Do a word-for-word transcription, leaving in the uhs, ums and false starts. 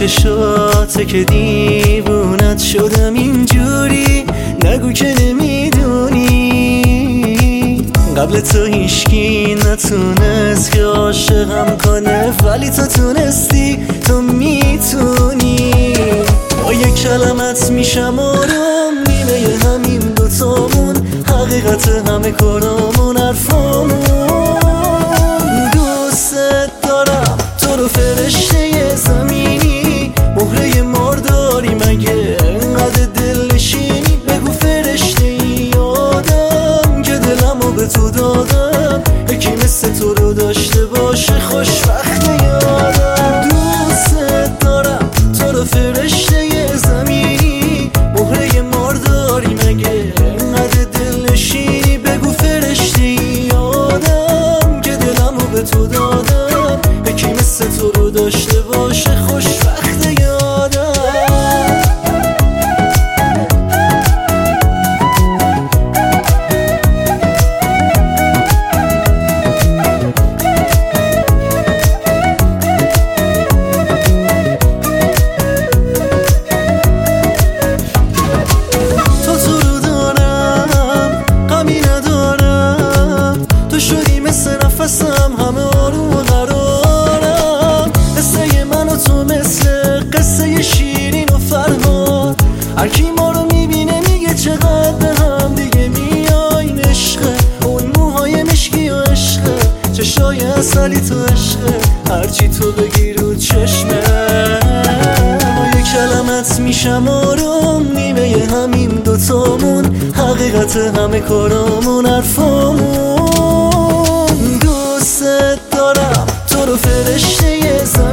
چشاته که دیوونت شدم اینجوری، نگو که نمیدونی قبل تو هیچکی نتونست که عاشقم کنه، ولی تو تونستی، تو میتونی. با یک کلمت میشم آروم، نیمه همین دوتامون، حقیقت همه کارامون، حرفامون. دوست دارم تو رو فرشته زمینی، مهره مارداری مگه انقدر دل نشینی؟ بگو فرشته ای آدم که دلمو به تو دادم، یکی مثل تو رو داشته باشه خوشبخت یادم. دوست دارم تو رو فرشته زمینی، مهره مارداری مگه انقدر دل نشینی؟ بگو فرشته ای آدم که دلمو به تو دادم، یکی مثل تو رو داشته باشه خوشبخت یادم. تو تو رو دارم، غمی ندارم، تو شدی مثل نفسم، همه آروم و قرارم. قصه من و تو مثل قصه شیرین و فرهاد، هرکی ما رو میبینه میگه چقدر به هم دیگه میایم. عشقه اون موهای مشکی و عشقه چشای اصلی تو عشقه، هرچی تو بگی رو چشمه. با یک کلمت میشم آروم، نیمه همین دوتامون، حقیقت همه کارامون، حرفامون. دوست دارم تو رو فرشته زمین